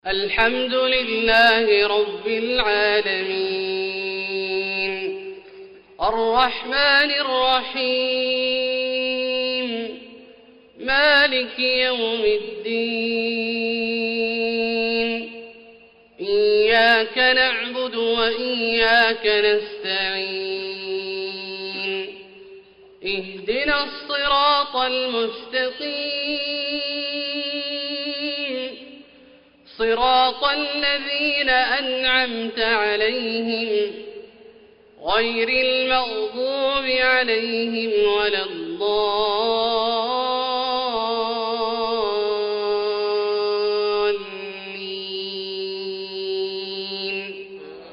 الحمد لله رب العالمين الرحمن الرحيم مالك يوم الدين إياك نعبد وإياك نستعين اهدنا الصراط المستقيم صراط الذين أنعمت عليهم غير المغضوب عليهم ولا الضالين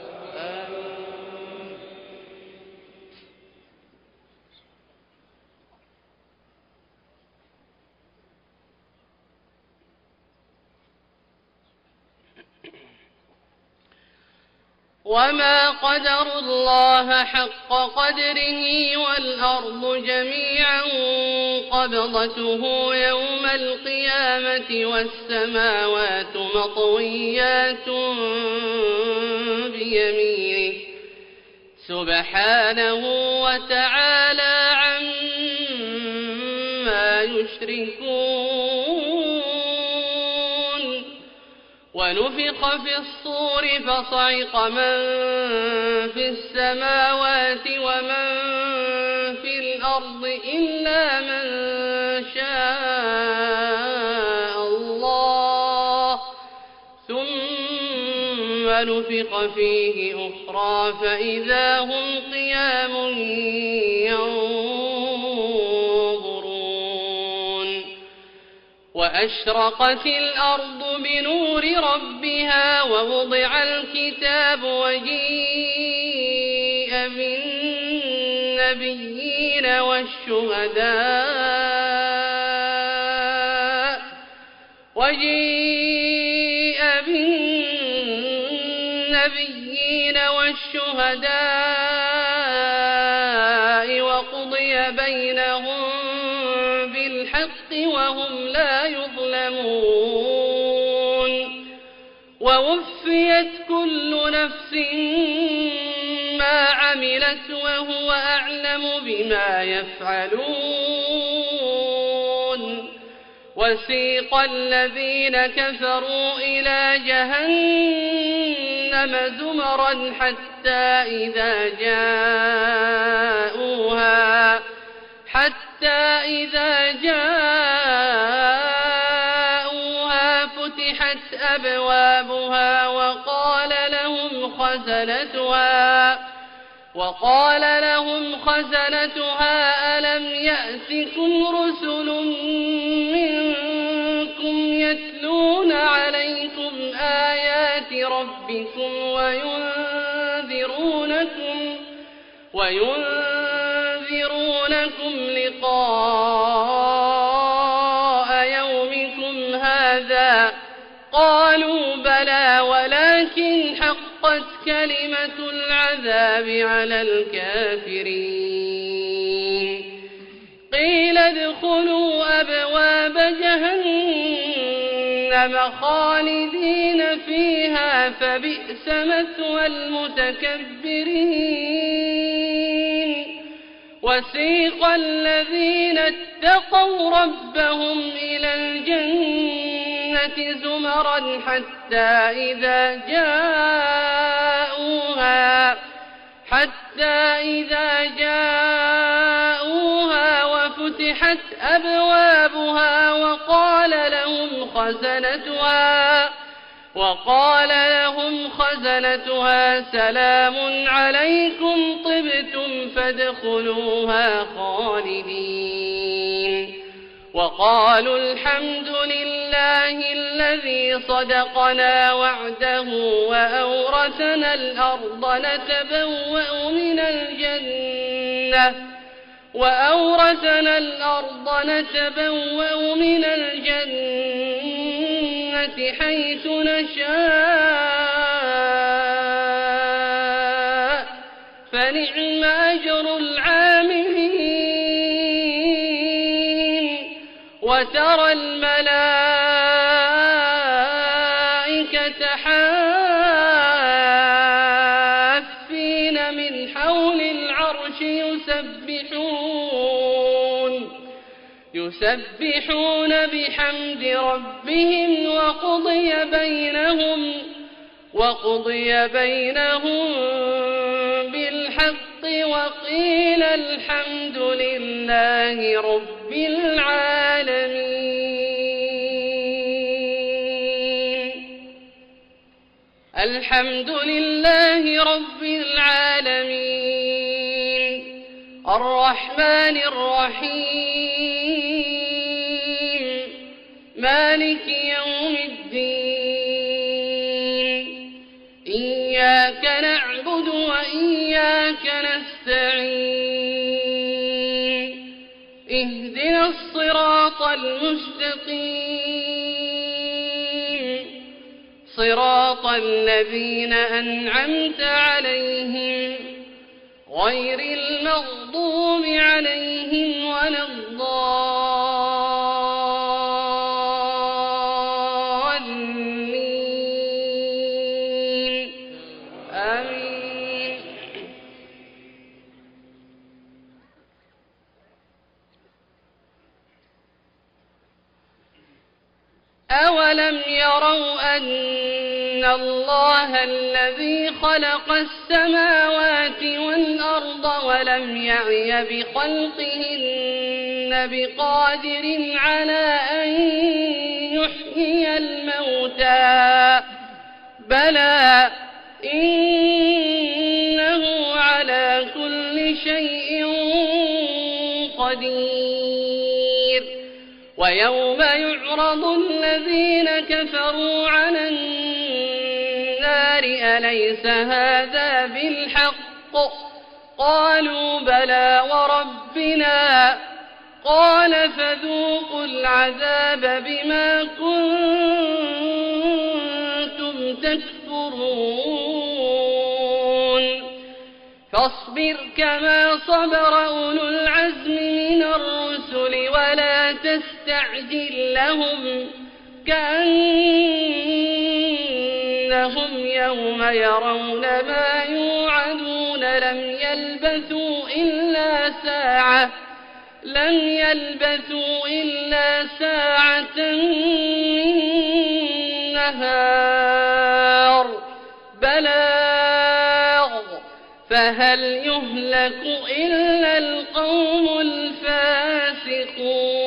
وما قدروا الله حق قدره والأرض جميعا قبضته يوم القيامة والسماوات مطويات بيمينه سبحانه وتعالى عما يشركون ونفخ في الصور فصعق من في السماوات ومن في الأرض إلا من شاء الله ثم نفخ فيه أخرى فإذا هم قيام ينظرون وأشرقت الأرض بنور ربها ووضع الكتاب وجيء بالنبيين والشهداء وقضي بينهم بالحق وهم لا يظلمون ووفيت كل نفس ما عملت وهو أعلم بما يفعلون وسيق الذين كفروا إلى جهنم زمرا حتى إذا جاءوها فتحت أبوابها وقال لهم خزنتها ألم يأتكم رسل منكم يتلون عليكم آيات ربكم وينذرونكم لقاء يومكم هذا قالوا بلى ولكن حقت كلمة العذاب على الكافرين قيل ادخلوا أبواب جهنم خالدين فيها فبئس مثوى المتكبرين وسيق الذين اتقوا ربهم إلى الجنة زمرا حتى إذا جاءوها وفتحت أبوابها وقال لهم خزنتها سلام عليكم طبتم فادخلوها خالدين وقالوا الحمد لله الذي صدقنا وعده وأورثنا الأرض نتبوأ من الجنة حيث نشاء فنعم أجر العاملين وترى الملائكة متحافين من حول العرش يسبحون بحمد ربهم وقضي بينهم بالحق وقيل الحمد لله رب العالمين. الحمد لله رب العالمين الرحمن الرحيم مالك يوم الدين إياك نعبد وإياك نستعين اهدنا الصراط المستقيم صراط الذين أنعمت عليهم غير المغضوب عليهم ولا الضالين آمين. أولم يروا أن الله الذي خلق السماوات والأرض ولم يعي بخلقهن بقادر على أن يحيي الموتى بلى إنه على كل شيء قدير. ويوم يعرض الذين كفروا على النار أليس هذا بالحق قالوا بلى وربنا قال فذوقوا العذاب بما كنتم تكفرون. فاصبر كما صبر أولو العزم من الرسل ولا تستعجل لهم كأنهم يوم يرون ما يوعدون لم يلبثوا إلا ساعة من نهار بلاغ فهل يهلك إلا القوم الفاسقون.